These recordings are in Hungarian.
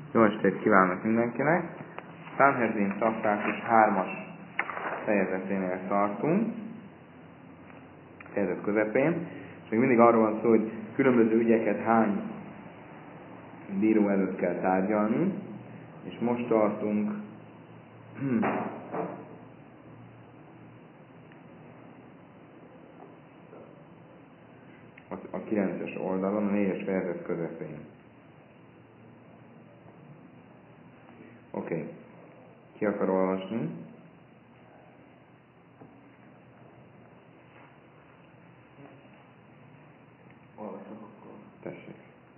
Jó estét kívánok mindenkinek! Sanhedrin traktátus 3-as fejezeténél tartunk, fejezet közepén, és még mindig arról van szó, hogy különböző ügyeket hány bíró előtt kell tárgyalni, és most tartunk a 9-es oldalon, a 4-es fejezet közepén. Oké. Ki akar olvasni? Olvasok akkor. Tessék.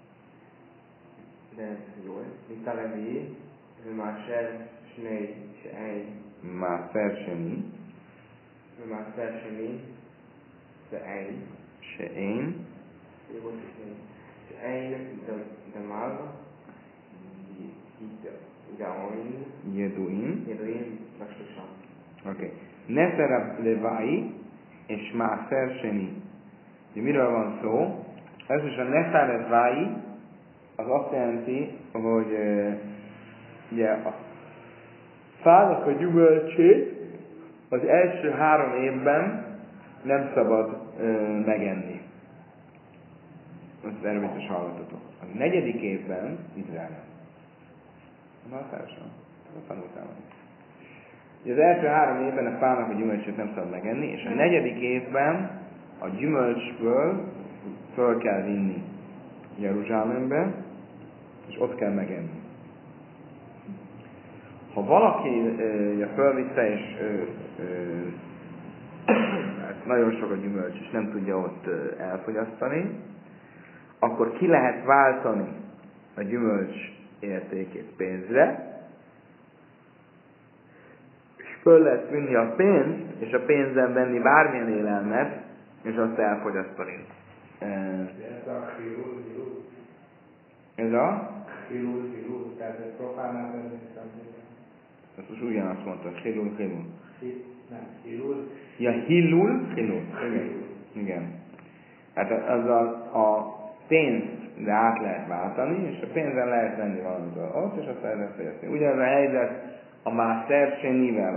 De jó. Mitalevi, Máser, Snei, Sej. Máser Seni. Máser Seni, Sej. Seén. Sej, Damal, Gaoin. Jeduin. Jeduin, Laksusan. Oké. Neserab Levai és Máser Seni. Ugye miről van szó? Ez is a Neserab Levai az azt jelenti, hogy ugye a fának a gyümölcsét az első 3 évben nem szabad megenni. Ezt erről biztos hallottatok. A 4. évben, Izraelben. Már társadalom. Tanultál meg. Ugye az első 3 évben a fának a gyümölcsét nem szabad megenni, és a 4. évben a gyümölcsből föl kell vinni Jeruzsálembe, és ott kell megenni. Ha valaki fölvitte, és nagyon sok a gyümölcs, és nem tudja ott elfogyasztani, akkor ki lehet váltani a gyümölcs értékét pénzre, és föl lehet vinni a pénzt, és a pénzen venni bármilyen élelmet, és azt elfogyasztani. Ez a hilul. Ez a? Hilul, tehát ez profánál venni. Ezt most ugyanazt mondta, hilul. Nem, hilul. Ja, hilul. Igen. Hát azzal a pénzt de át lehet váltani, és a pénzen lehet venni valamit ott, és azt el lehet fogyasztani. Ugyanaz a helyzet a Máser Senivel,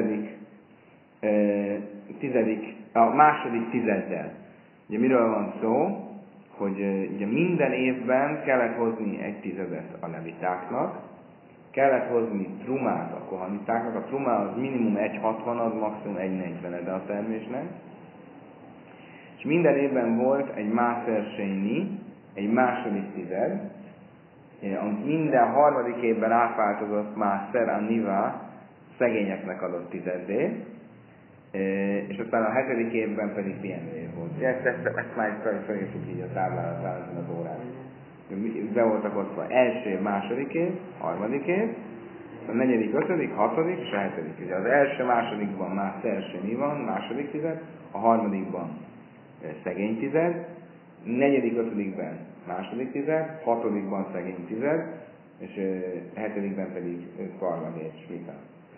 a második tizeddel. Ugye miről van szó? Hogy ugye minden évben kellett hozni 1/10 a levitáknak, kellett hozni trumát a kohanitáknak, a trumá az minimum 1/60, maximum 1/40 a termésnek, és minden évben volt egy Máser Seni, egy második tized, amit minden 3. évben átváltozott Máser Aniva szegényeknek adott tizeddé, és aztán a 7. évben pedig pihenő volt. Ezt már felírtuk így a táblázaton az órán. Be voltak osztva első év, második év, 3. év, a 4., 5., 6. és a 7. Ugye az első, másodikban Máser Seni van, második tized, a 3. szegény tized, 4., 5. második tized, 6. szegény tized, és 7. pedig karlag és vita.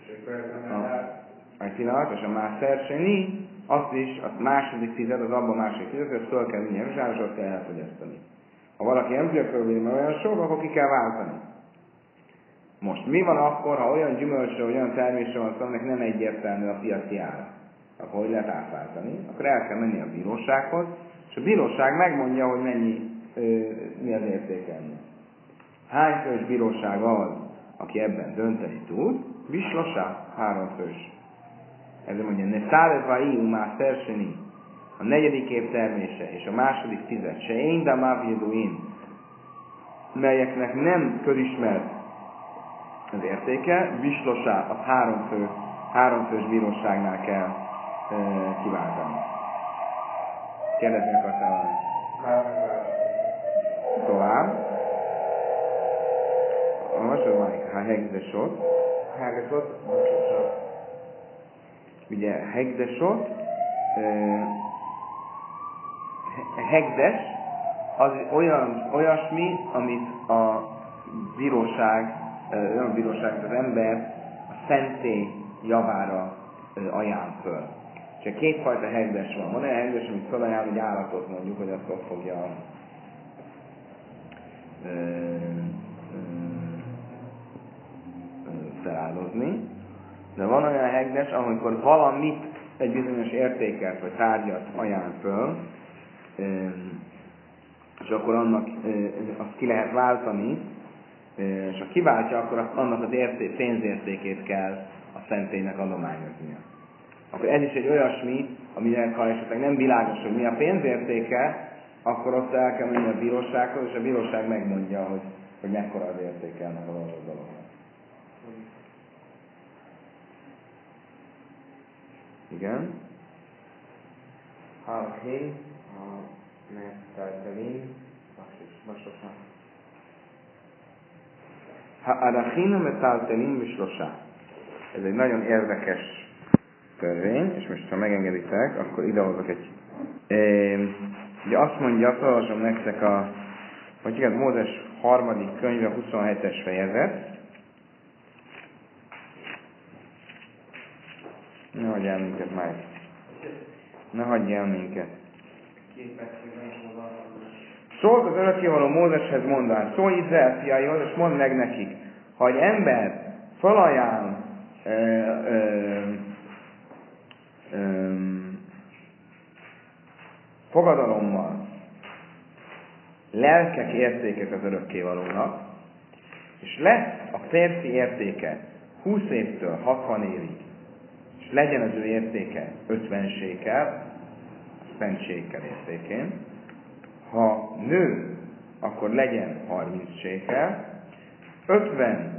A pillanat, és a Máser Seni, azt második tized, az abban második tized, ezt föl kell vinni Jeruzsálembe, és azt kell elfogyasztani. Ha valaki nem tudja fölvinni, mert olyan sok, akkor ki kell váltani. Most mi van akkor, ha olyan gyümölcsről, olyan termésről van szó, aminek nem egyértelmű a piaci ára? Akkor hogy lehet átváltani? Akkor el kell menni a bírósághoz, és a bíróság megmondja, hogy mi az értékelni. Hány fős bíróság az, aki ebben dönteni tud? Bislosá, 3 fős. Ezért mondja, ne szálevai Máser Seni, a 4. év termése és a második tized se én, de mávjeduin, melyeknek nem közismert az értéke, Bislosá, az 3 fős bíróságnál kell kiváltani. Kérdezni akartál valamit? Tovább. Olvasod már, ha hegdesot. Ugye hegdesot, hegdes az olyasmi, amit a bíróság, az ember a szentély javára ajánl föl. És 2 fajta hegdes van. Van olyan hegdes, amit felajánl egy állatot, mondjuk, hogy azt fogja hozni, de van olyan hegdes, amikor valamit, egy bizonyos értéket vagy tárgyat ajánl föl, és akkor annak azt ki lehet váltani, és ha kiváltja, akkor annak az pénzértékét kell a szentélynek adományoznia. Akkor ez is egy olyasmi, aminek ha esetleg nem világos, hogy mi a pénzértéke, akkor ott el kell menni a bírósághoz, és a bíróság megmondja, hogy mekkora az értéke ennek az adott dolognak. Igen. Halkhin, a Metaltelin, Masosá. Ha'arachinu metaltelin vislosa. Ez egy nagyon érdekes törvény, és most ha megengeditek, akkor idehozok egy... ugye azt mondja, felolvasom nektek hogy igaz, Mózes 3. könyve 27-es fejezet. Ne hagyj el minket már. Ne hagyj el minket. Szólt az örökkévaló Mózeshez mondván, szólj Izrael fiaihoz, és mondd meg nekik, ha egy ember felajánl fogadalommal lelkek értéket az örökkévalónak, és lesz a férfi értéke 20 évtől 60 évig, és legyen az ő értéke 50 sékel, a szentségkel értékén, ha nő, akkor legyen 30 sékel, 50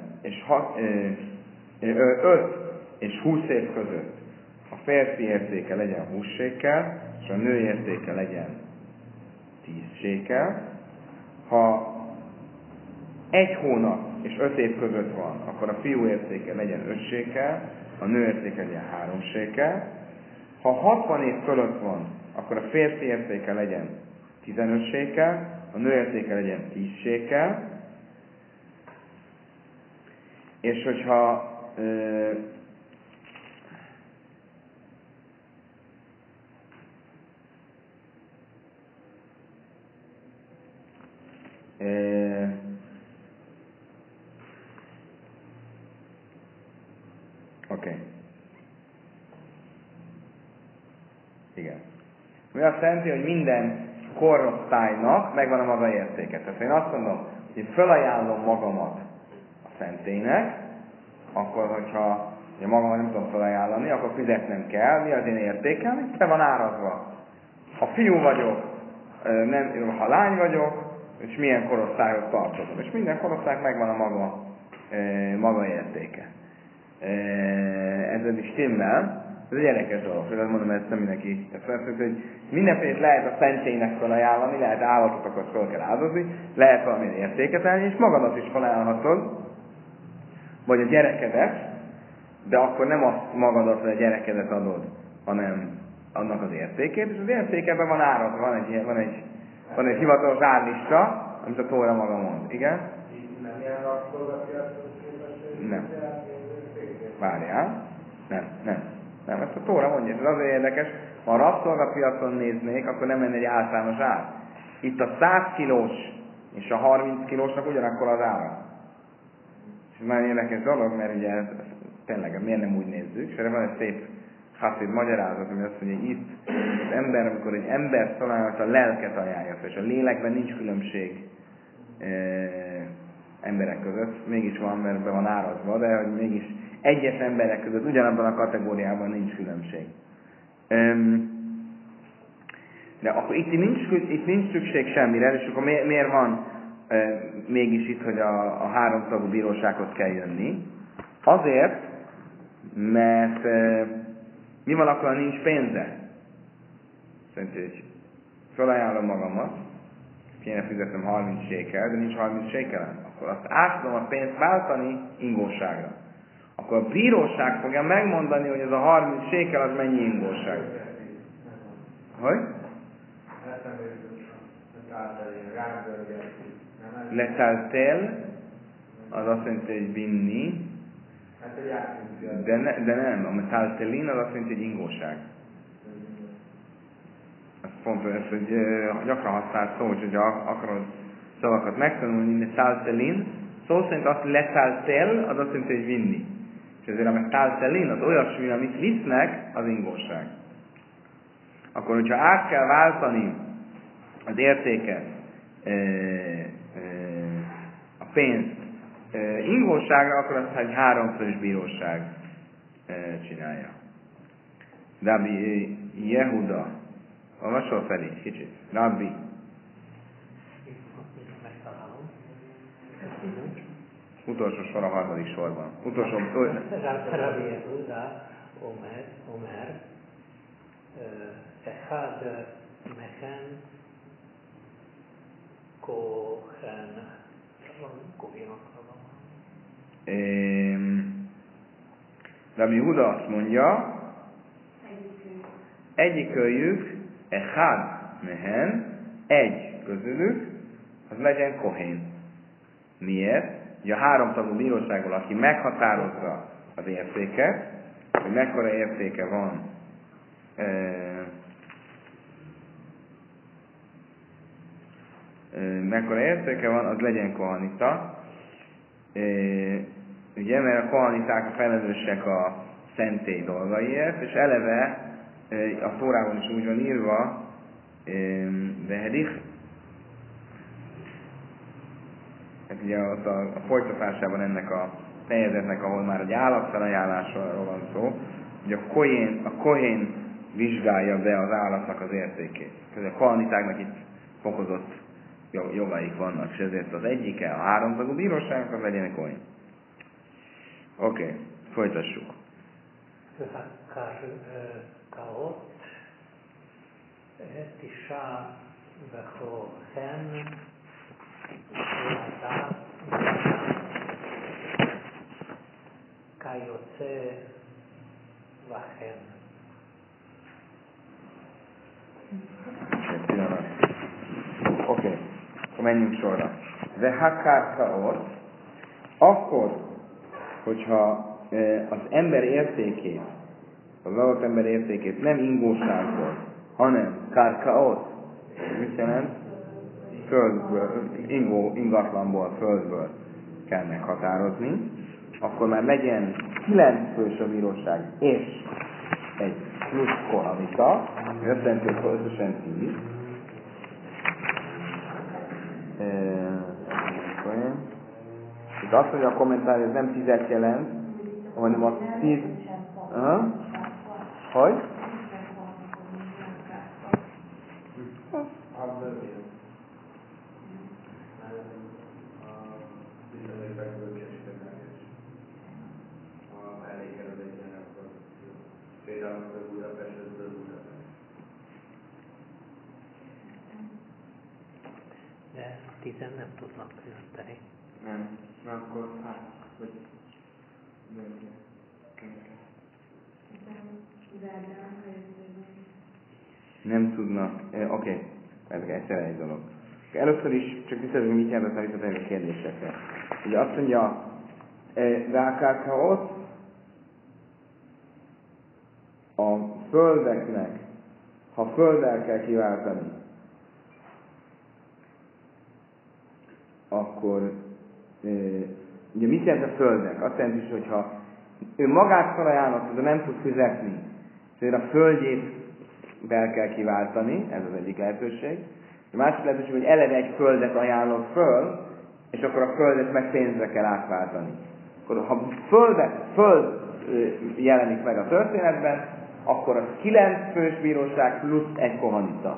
és 5 és 20 év között a férfi értéke legyen 20 sékel, és a nő értéke legyen 10 sékel. Ha 1 hónap és 5 év között van, akkor a fiú értéke legyen 5 sékel, a nő értéke legyen 3 sékel. Ha 60 év fölött van, akkor a férfi értéke legyen 15 sékel, a nő értéke legyen 10 sékel, és hogyha oké. Igen. Mi azt jelenti, hogy minden korosztálynak megvan a maga értéke. Tehát én azt mondom, hogy én felajánlom magamat a szentélynek, akkor, hogyha én magamat nem tudom felajánlani, akkor fizetnem kell, mi az én értékem, itt van árazva. Ha fiú vagyok, ha lány vagyok, és milyen korosztályhoz tartozom. És minden korosztálynak megvan a maga értéke. Ez is stimmel. Ez egy érdekes dolog, hogy azt mondom, ezt nem mindenki. Hogy mindenféle lehet a szentélynek felajánlani, lehet állatokat fel kell áldozni, lehet valamilyen értéket állni, és magadat is felajánlhatod, vagy a gyerekedet, de akkor nem azt magadat, vagy a gyerekedet adod, hanem annak az értékét, és az értékeben van árazva, van egy hivatalos árlista, amit a Tóra maga mond. Igen? Nem ilyen rabszolgapiachoz képest? Nem. Várjál. Nem, ezt a Tóra mondja, és ez azért érdekes, ha a rabszolgapiacon néznék, akkor nem lenne egy általános ár. Itt a 100 kilós és a 30 kilósnak ugyanakkor az ára. És ez nagyon érdekes dolog, mert ugye tényleg miért nem úgy nézzük, és erre van egy szép haszid magyarázat, ami azt mondja, hogy itt az ember, amikor egy ember találja, a lelket ajánlja, és a lélekben nincs különbség emberek között, mégis van, mert be van árazva, de hogy mégis egyes emberek között ugyanabban a kategóriában nincs különbség. De akkor itt nincs szükség semmire, és akkor miért van mégis itt, hogy a háromtagú bírósághoz kell jönni? Azért, mert mi van akkor, ha nincs pénze? Szerintem, hogy felajánlom magamat, kéne fizetnem 30 sékel, de nincs 30 sékelem. Akkor azt át tudom a pénzt váltani ingóságra. Akkor a bíróság fogja megmondani, hogy ez a 30 sékel az mennyi ingóság. Hogy? Leteltel, az azt jelenti, hogy vinni, de nem, a metaltelin az azt jelenti, hogy ingóság. Ez fontos, ez, hogy gyakran használ szó, hogy akarod szavakat megtanulni, metaltelin, szó szerint azt leteltel, az azt jelenti, hogy vinni. és ezért a metáltelin az olyasmi, amit visznek, az ingóság. Akkor, hogyha át kell váltani az értéket, a pénzt ingóságra, akkor azt egy 3 fős bíróság csinálja. Rabbi Yehuda. Olvasol felé kicsit. Rabbi. Utolsó sor a 3. sorban. Utolsó... Rabbi Yehuda Omer Echad Mehen Kohen Rabbi Yehuda azt mondja, egyikőjük, Echad Mehen, egy közülük, az legyen Kohén. Miért? Ugye a 3 tagú bíróságból, aki meghatározza az értéket, hogy mekkora értéke van az legyen kohanita. Ugye, mert a kohaniták a felelősek a szentély dolgaiért, és eleve a Tórában is úgy van írva, Veherich, hát ugye ott a folytatásában ennek a fejezetnek, ahol már egy állatfelajánlásról van szó, hogy a kohén vizsgálja be az állatnak az értékét. Tehát a kohanitáknak itt fokozott jogaik vannak, és ezért az egyike a 3 tagú bíróságnak az legyen a kohén. Oké, folytassuk. Kaot, Tisha Bechohen, Kajotze Vachen. Oké, akkor menjünk sorra. De Hakárkaot, akkor, hogyha az ember értékét, az adott ember értékét nem ingóságból, hanem kárkaot, mit jelent? Földből, ingatlanból, földből kell meghatározni, akkor már legyen 9 fős a bíróság és egy plusz kohamita, összesen 10. Itt azt mondja a kommentár, hogy ez nem 10-et jelent, hanem a 10... Hogy? De 10 nem tudnak küldeni. Nem. Na akkor, hogy... Nem tudnak. Oké. Ez egyszer egy dolog. Először is csak visszatérünk, mit jelent, aztán visszatérünk a kérdésekre. Ugye azt mondja, Rákárkaot a földeknek, ha földdel kell kiváltani, akkor ugye mit jelent a földnek? Azt jelenti, hogy ha ő magát felajánlott, de nem tud fizetni, szóval a földjét be kell kiváltani, ez az egyik lehetőség. A másik lehetőség, hogy eleve egy földet ajánlott föl, és akkor a földet meg pénzre kell átváltani. Akkor ha föld jelenik meg a történetben, akkor az 9 fős bíróság plusz egy kohanita.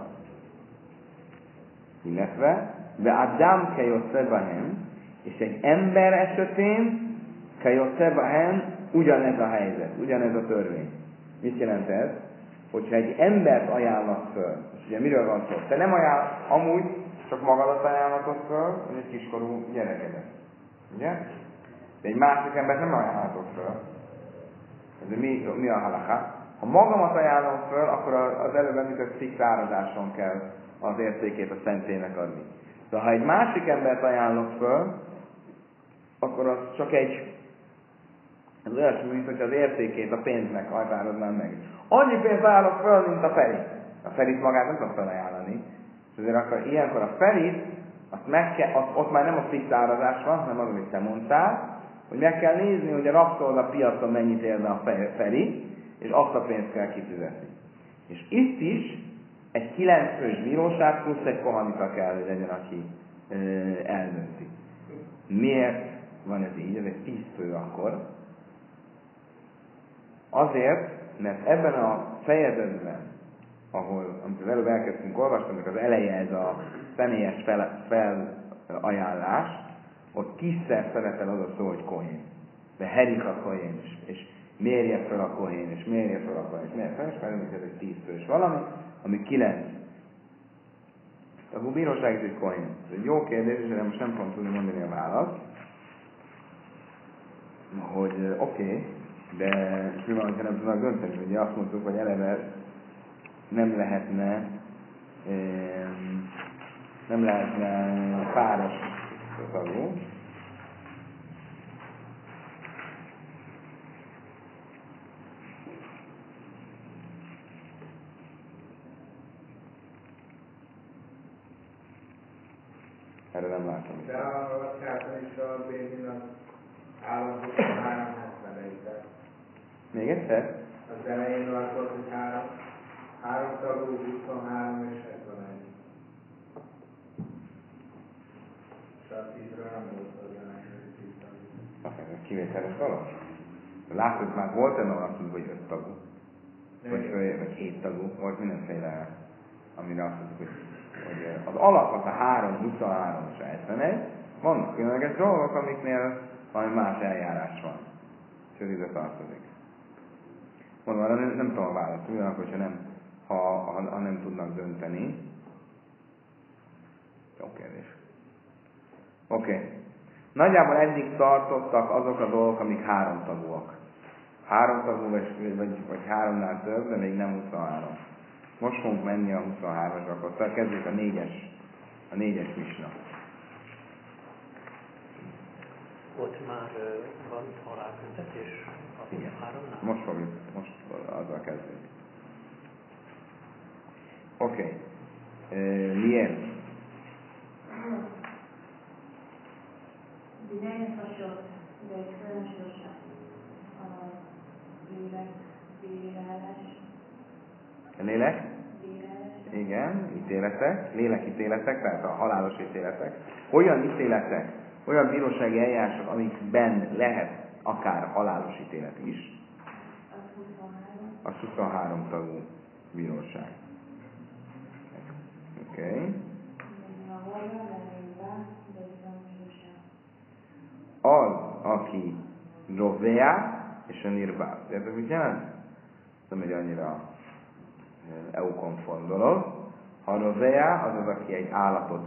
Illetve, be Adam Kajoszebahen, és egy ember esetén Kajoszebahen ugyanez a helyzet, ugyanez a törvény. Mit jelent ez? Hogyha egy embert ajánlasz föl, és ugye miről van szó? Te nem amúgy csak magadat ajánlatod föl, vagy egy kiskorú gyerekedet. Ugye? De egy másik embert nem ajánlatod föl. Ez mi a halaká? Ha magamat ajánlom föl, akkor az előbb említett fix árazáson kell az értékét a szentélynek adni. De ha egy másik embert ajánlok föl, akkor az csak ez olyasmi, mint hogy az értékét a pénznek határoznám meg. Annyi pénzt ajánlok föl, mint a Ferit. A Ferit magát nem tudom felajánlani. És azért akkor ilyenkor a Ferit, ott már nem a fix árazás van, hanem az, amit te mondtál, hogy meg kell nézni, hogy a rabszolga piacon mennyit érne a feri, és azt a pénzt kell kifizetni. És itt is egy 9 fős bíróság plusz egy kohanita kell, hogy legyen, aki eldönti. Miért van ez így? Ez egy 10 fő akkor. Azért, mert ebben a fejezetben, amit az előbb elkezdtünk olvasni, amikor az eleje ez a személyes felajánlás, ott 10-szer szerepel az a szó, hogy kohén. De herik a kohén is, és mérje fel a kohén, és mérje fel a kohén, és mérje fel, és mert ez egy 10 fős valami, ami 9. A bíróság is egy kohén. Ez egy jó kérdés, de most nem fogom tudni mondani a választ, hogy oké, de mi van, ha nem tudnak dönteni? Ugye azt mondtuk, hogy eleve nem lehetne páros tagú. Erre nem látom. De a vacskáton is a Béninak állandó 370 Még egyszer? Az elején volt, hogy 3 tagú, 23 és 71. És a 10-ről nem volt az elején, hogy 10 tagú. Ez kivételes dolog. Látod, már volt ennek azt mondjuk, hogy 5 tagú. Vagy 7 tagú. Volt mindenféle, amire azt mondjuk, hogy az alap az a 3, 23 és 71. Vannak különleges dolgok, amiknél valami más eljárás van. És ez ide tartozik. Mondom, arra nem tudom a választ, ugyanakkor, hogyha nem, ha nem tudnak dönteni. Jó kérdés. Oké. Nagyjából eddig tartottak azok a dolgok, amik 3 tagúak. 3 tagú, vagy 3-nál több, de még nem 23. Most fogunk menni a 23-asra, akkor kezdjük a 4-es misna. Ott már van halálbüntetés a 23-nál? Most azzal kezdjük. Oké. Miért? Dinél hasonló, de egy különös a lélek bírálás. Lélek? Igen, ítéletek, lélekítéletek, tehát a halálos ítéletek. Olyan ítéletek, olyan bírósági eljárások, amikben lehet akár halálos ítélet is. Az 23 tagú bíróság. Oké. Okay. Az, aki rovea és a nirbá. Érted, mit jelent? Nem egy annyira EU-konform dolog. Ha rovea, az az, aki egy állatot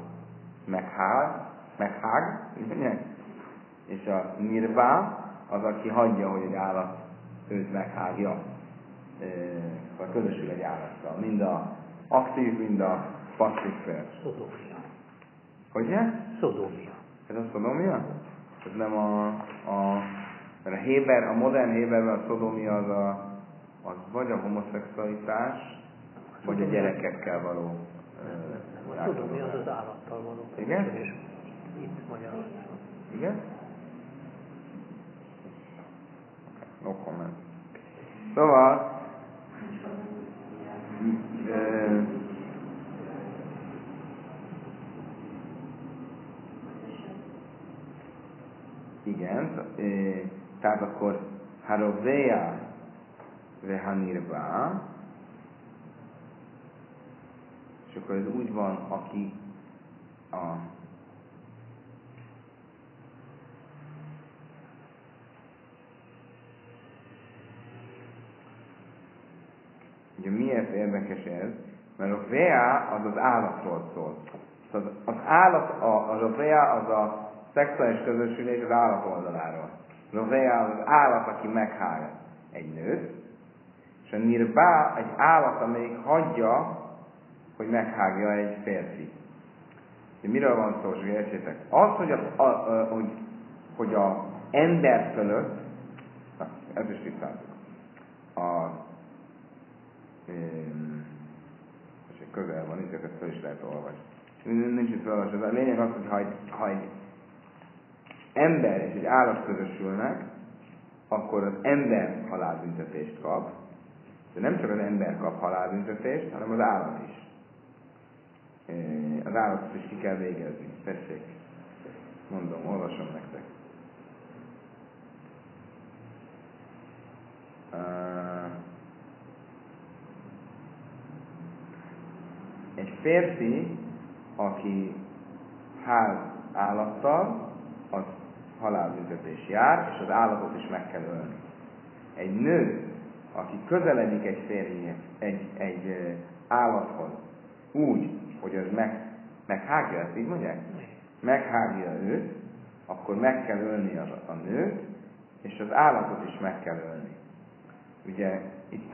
meghág, és a nirbá, az, aki hagyja, hogy egy állat őt meghágja, vagy közösül egy állattal. Mind a aktív, mind a passzív fél. Szodómia. Hogyne? Szodómia. Ez a szodómia? Ez nem mert a Héber, a modern Héberben a szodómia az vagy a homoszexualitás, vagy a gyerekekkel való A szodómia az az állattal való. Igen? És itt Magyarországon. Igen? No comment. Szóval igen, tehát akkor Harovea Vehanirba, és akkor ez úgy van, aki ugye miért érdekes ez? Mert a Vea az az állatról szól. Az állat, a Vea az a szexuális közösülés az állat oldaláról. Rovea az állat, aki meghág egy nőt, és a nirbá egy állat, amelyik hagyja, hogy meghágja egy férfi. Miről van szó, hogy értsétek? Az, hogy a ember fölött, ez is tisztázunk. És közel van, így ezt fel is lehet olvasni. Nincs itt felolvasni. A lényeg az, hogy ha egy ember és egy állat közösülnek, akkor az ember halálbüntetést kap. De nem csak az ember kap halálbüntetést, hanem az állat is. Az állatot is ki kell végezni. Tessék. Mondom, olvasom nektek. Egy férfi, aki ház állattal, az halálbüntetés jár, és az állatot is meg kell ölni. Egy nő, aki közeledik egy férjéhez, egy állathoz, úgy, hogy az meghágja, ezt így mondják? Meghágja őt, akkor meg kell ölni a nőt, és az állatot is meg kell ölni. Ugye itt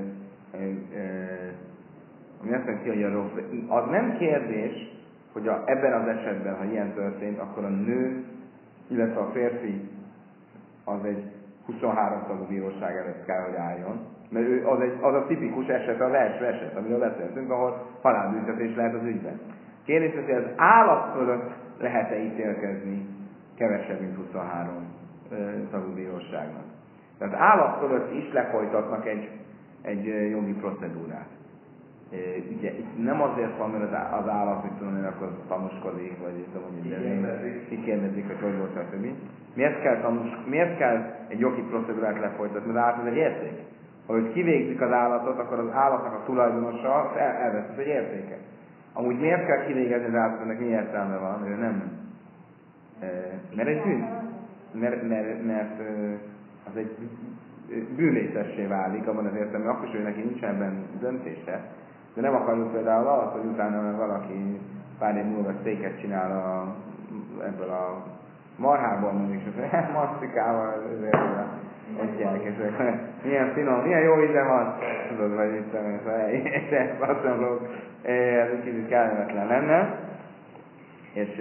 ami azt jelenti, hogy az nem kérdés, hogy ebben az esetben, ha ilyen történt, akkor a nő, illetve a férfi az egy 23 tagú bíróság előtt kell, hogy álljon. Mert az a tipikus eset, az első eset, amiről beszéltünk, ahol halálbüntetés lehet az ügyben. Kérdés, hogy az állat fölött lehet-e ítélkezni kevesebb, mint 23 tagú bíróságnak. Tehát az állat fölött is lefolytatnak egy jogi procedúrát. Ugye itt nem azért van, mert az állat, mit tudom én, akkor tanúskodik, vagy kikérdezik, hogy volt a többi. Miért kell egy jogi procedúrát lefolytatni? Az állat az egy érték. Ha őt kivégzik az állatot, akkor az állatnak a tulajdonosa elveszít egy értéket. Amúgy miért kell kivégezni az állatot, ennek mi értelme van? Mert nem. Mert egy bűn. Mert az egy bűnlétessé válik, abban az értelemben, akkor is, hogy neki nincs ebben döntése. De nem akarjuk például azt, hogy utána valaki pár év múlva széket csinál ebből a marhából, mondjuk, és azt masztikával, egyek, és milyen finom, milyen jó íze van, tudod, vagy mit tudom, ez egy kicsit kellemetlen lenne, és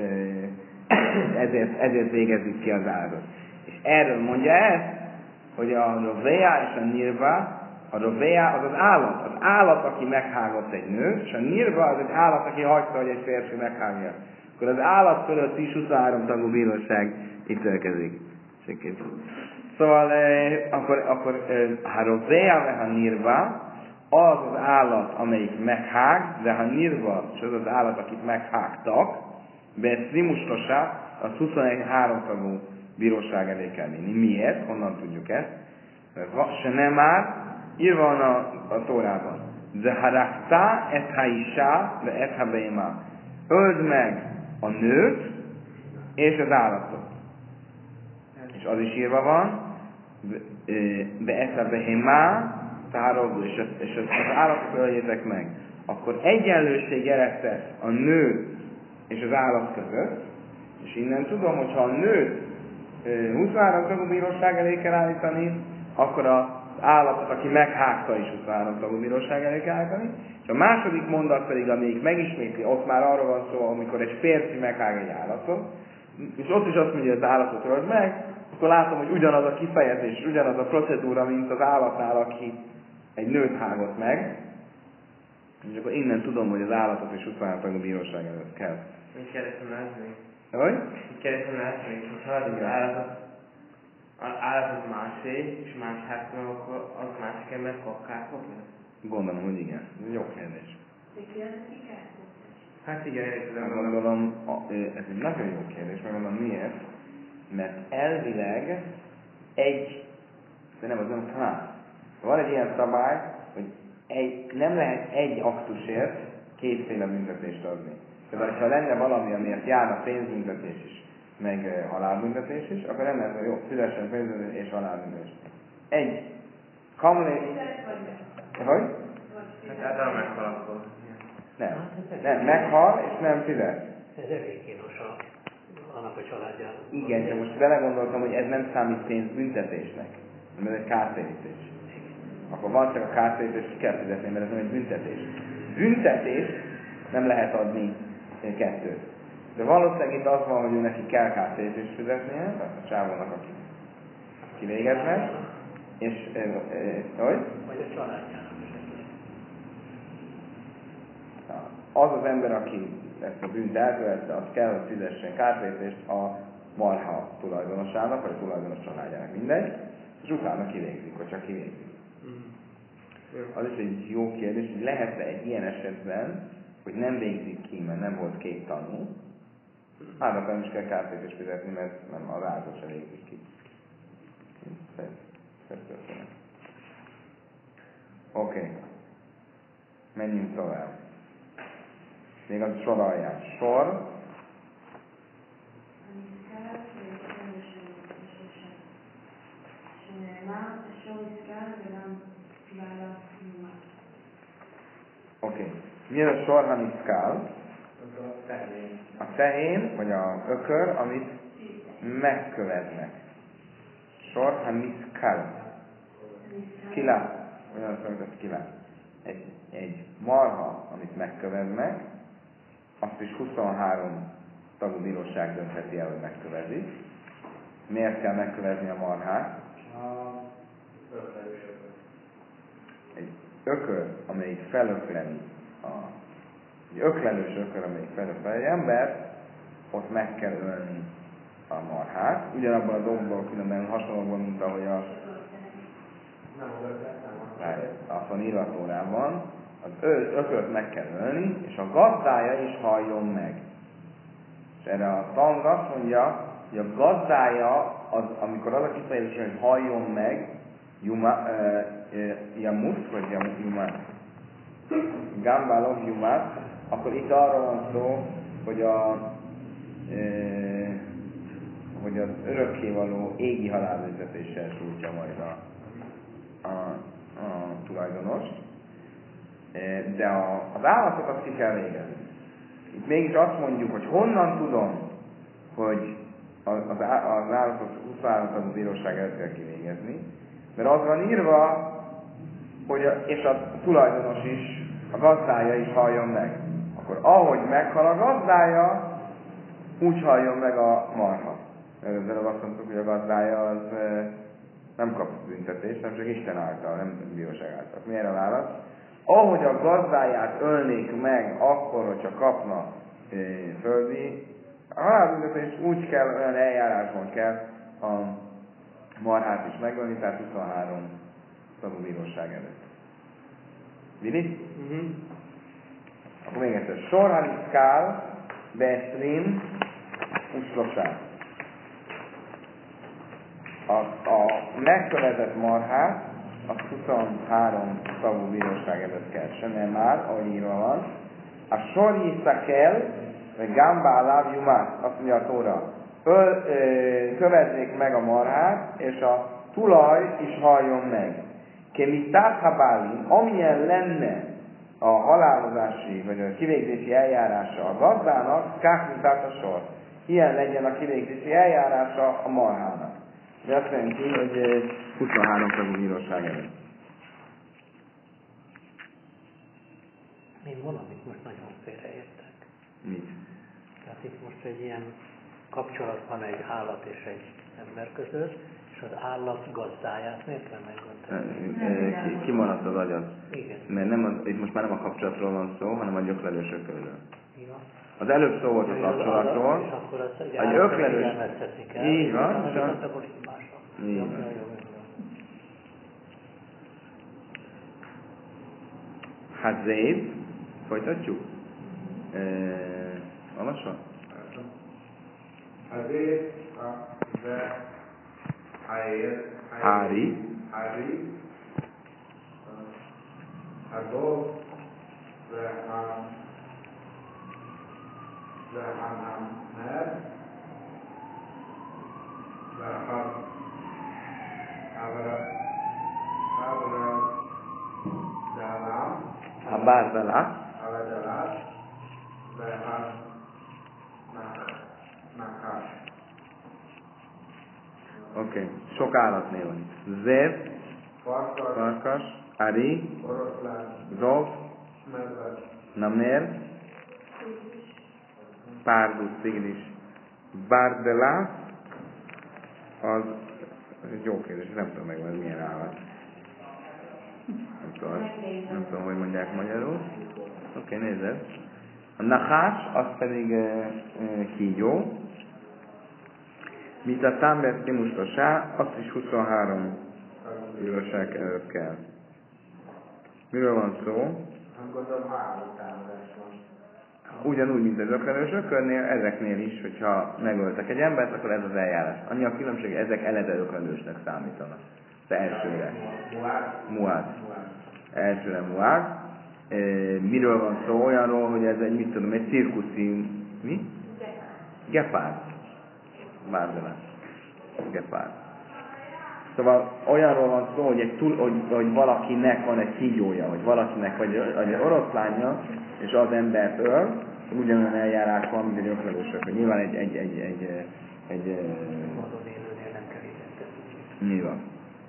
ezért végezzük ki az állatot. És erről mondja ezt, hogy a rovéá és a nirvá, a rovéá az az állat, aki meghágott egy nőt, és a nirvá az egy állat, aki hagyta, hogy egy férfi meghágja. Akkor az állat fölött is 23 tagú bíróság ítélkezik. Szóval akkor ha rovéá, ha nirvá, az az állat, amelyik meghág, de ha nirva, és az az állat, akit meghágtak, beszrimuslosá, az 23 tagú bíróság elé kell vinni. Miért? Honnan tudjuk ezt? Mert se nem már, írva van a Tórában. De haraktá et haisá, de et habeimá. Öld meg a nőt és az állatot. És az is írva van, de et habeimá, és az állatot öljétek meg. Akkor egyenlőség jelette a nő és az állat között, és innen tudom, hogyha a nőt 23 tagú bíróság elé kell állítani, akkor az állatot, aki meghágta is 23 tagú bíróság elé kell állítani, és a második mondat pedig, amelyik megismétli, ott már arról van szó, amikor egy férfi meghág egy állatot, és ott is azt mondja, hogy az állatot öld meg, akkor látom, hogy ugyanaz a kifejezés, ugyanaz a procedúra, mint az állatnál, aki egy nőt hágott meg, és akkor innen tudom, hogy az állatot is 23 tagú bíróság előtt kell. Mit keresem látni? Hogy? Mit keresem látni, hogyha az állatot másé, és más hátul, akkor az másik ember kárpot lesz? Gondolom, hogy igen. Jó kérdés. Hát igen, értem. Gondolom, ez egy nagyon jó kérdés, megmondom miért. Mert elvileg de nem, az nem talán. Van egy ilyen szabály, hogy nem lehet egy aktusért kétféle büntetést adni. Tehát, ha lenne valami, amiért járna pénzbüntetés is, meg halálbüntetés is, akkor nem lenne jó, fizessen pénzbüntetés és halálbüntetés. Egy kamlé... Hogy? Hát ezzel meghal akkor. Nem, meghal és nem fizet. Ez elég kínos annak a családjának. Igen, de most belegondoltam, hogy ez nem számít pénzbüntetésnek, hanem ez egy kártérítés. Akkor van csak a kártérítés, ki kell fizetni, mert ez nem egy büntetés. Büntetés nem lehet adni kettőt. De valószínűleg itt az van, hogy ő neki kell kártérítést fizetnie, a csávónak, aki kivégeznek, és hogy? Vagy a családjának. Az az ember, aki ezt a bűnt elkövette, az kell, hogy fizessen kártérítést, marha tulajdonosának, vagy a tulajdonos családjának, mindegy, és utána kivégzik, vagy csak kivégzik. Az is egy jó kérdés, hogy lehet-e egy ilyen esetben, hogy nem végzik ki, mert nem volt két tanú, hát nem is kell kártérítést fizetni, mert nem az áldozat se végzik ki. Oké. Menjünk tovább. Még az sor alján. Sor. Oké. Milyen a sor, hamiszkál? A tehén, vagy az ökör, amit megköveznek. Sor, hamiszkál. Skilá. Olyan szó, mint a skilá. Egy marha, amit megköveznek, azt is 23 tagú bíróság döntheti el, hogy megkövezik. Miért kell megkövezni a marhát? Egy ökör, amelyik felökleli egy öklelős ökör, amelyik felökleli egy embert, ott meg kell ölni a marhát. Ugyanabban a dolgokban, különben hasonlóban, mint ahogy azt van írva a Tórában, az ökört meg kell ölni, és a gazdája is halljon meg. És erre a Talmud azt mondja, hogy a gazdája, amikor az a kifejezés, hogy halljon meg, jamusz, vagy jamusz, gambálov jumát, akkor itt arról van szó, hogy hogy az örökkévaló égi halálbüntetéssel sújtja majd a tulajdonos, de az állatokat ki kell végezni. Itt mégis azt mondjuk, hogy honnan tudom, hogy az állatot 23 tagú bíróság el kell kivégezni, mert az van írva, hogy és a tulajdonos is, a gazdája is halljon meg. Akkor ahogy meghal a gazdája, úgy halljon meg a marha. Ezzel azt mondtuk, hogy a gazdája az nem kap büntetést, nem csak Isten által, nem bíróság által. Miért a válasz? Ahogy a gazdáját ölnék meg, akkor, hogyha kapna földi, a halálbüntetést úgy kell, olyan eljárásban kell a marhát is megölni, tehát 23 tagú bíróság előtt. Vili? Akkor még egyszer. Sorhaniszkál, Beszrin, Uszlosát. A megkövezett marhát a 23 tagú bíróság előtt kell sem már, ahogy írva van. A sorjissza kell, vagy gamba aláv jumát, azt mondja a Tóra. Kövezzék meg a marhát, és a tulaj is halljon meg. Kemitát habálin, amilyen lenne a halálozási, vagy a kivégzési eljárása a gazdának, kákmintát a sor. Ilyen legyen a kivégzési eljárása a marhának. De azt jelenti, hogy 23 tagú bíróság előtt. Én valamit most nagyon félreértek. Mit? Tehát itt most egy ilyen kapcsolat van egy állat és egy ember között, és az állat gazdáját miért kell megmondani? Kimaradt az agyad. Igen. Mert itt most már nem a kapcsolatról van szó, hanem a gyöklelős ökörről. Igen. Az előbb szó volt a kapcsolatról, és akkor azt egy öklelős... Így van, így van. Hazév, folytatjuk? Olvasva? Hazév, Hári, Adol, Lehammer, Habárdalá, Oké, sok állatnév van. Zév, farkas, Ari, Zov, Namér, Párduc, tigris, Bárdelá, az egy jó kérdés, nem tudom meg, hogy milyen állat. Nem tudom, hogy mondják magyarul. Oké, nézed. A nachás, az pedig kígyó. Mint a támbert kimusztasá, azt is 23 bíróság előtt kell. Miről van szó? Gondolom 3 támadás van. Ugyanúgy, mint az ökölős ökölnél, ezeknél is, hogyha megöltek egy embert, akkor ez az eljárás. Annyi a különbség, ezek eleve ökölősnek számítanak. Az elsőre. Muád. Elsőre muád. Miről van szó? Olyanról, hogy ez egy, mit tudom, egy cirkuszi... Mi? Gepárd. Bárdalás. Gepárd. Szóval olyanról van szó, hogy valakinek van egy kígyója, vagy valakinek, vagy egy oroszlánja, és az embert öl, ugyanolyan eljárás van, mint egy ökölősök. Nyilván egy Vadon élőnél nem kell idéztetni. nyilván.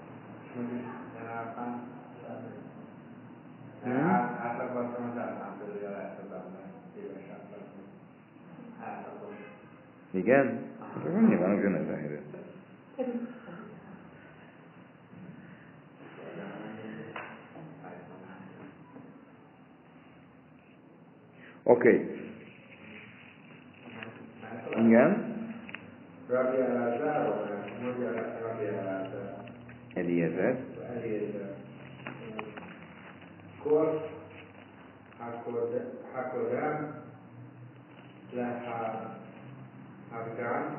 Átlagban az államtörője lehet az ember. Éves átlagban. Igen? Akkor nyilván ugyanez helyzet. Oké. Igen. Rabbi Elazar, mondja Rabbi Elazar. Eliezer. Eliezer. Kor, hakodem, lehargán,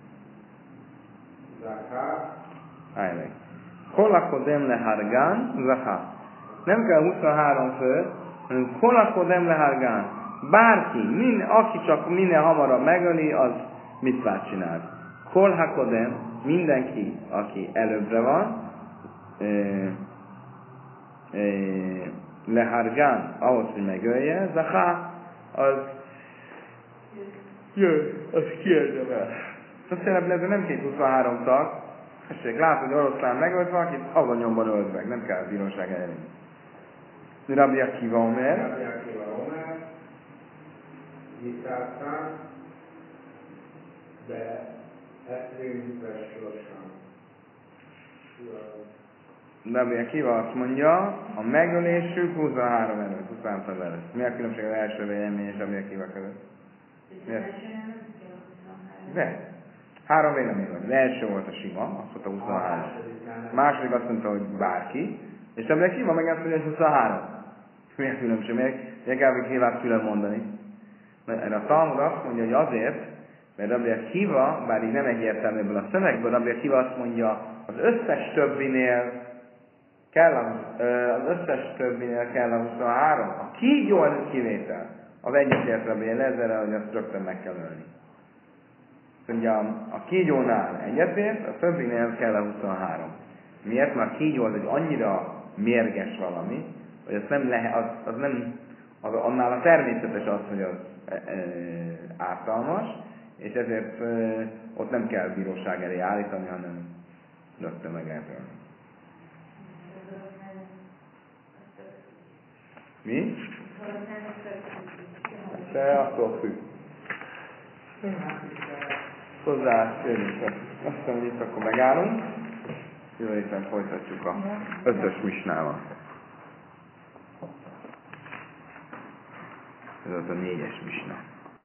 zakár. Állj meg. Kolakodem lehargán, zakár. Nem kell 23 fő, hanem kolakodem lehargán. Bárki, aki csak minél hamarabb megöli, az mitvát csinál. Kolhakodem, mindenki, aki előbbre van, lehargán, ahhoz, hogy megölje, zahá, az kiérdemel. Azt jelenti, ez nem 23 tag. Tessék, látod, hogy oroszlán megölt valakit, azon nyomban ölt meg, nem kell a bíróság elérni. Rabbi Akiva Omer. Rabbi Akiva Omer. Yitzhakán, de Eszrin Veslosan. Rabbi Akiva azt mondja, a megölésük 23 előtt, 23 előtt. Mi a különbség az első vélemény és Rabbi Akiva között? Miért? De. 3 vélemény van. Az első volt a sima, azt mondta 23. A második azt mondta, hogy bárki. És Rabbi Akiva meg azt mondja, hogy 23. Mi a különbség? Miért kell Rabbi Akivát külön mondani? Erre a Talmud azt mondja, hogy azért, mert Rabbi Akiva, bár így nem egyértelmű ebből a szövegből, Rabbi Akiva azt mondja, az összes többinél kell a 23. A kígyó az egy kivétel. Az egyetért Rabbi Elazarrel, hogy azt rögtön meg kell ölni. Mondja, a kígyónál egyetért, a többinél kell a 23. Miért? Mert a kígyó az egy annyira mérges valami, hogy azt nem lehet, az nem, annál a természetes az, hogy az ártalmas, és ezért ott nem kell bíróság elé állítani, hanem rögtön meg lehet ölni. Mi? De attól függ. Hozzá jövünk. Azt hiszem, hogy itt akkor megállunk. Jövő héten folytatjuk a 5-ös misnával. Ez az a 4-es misna.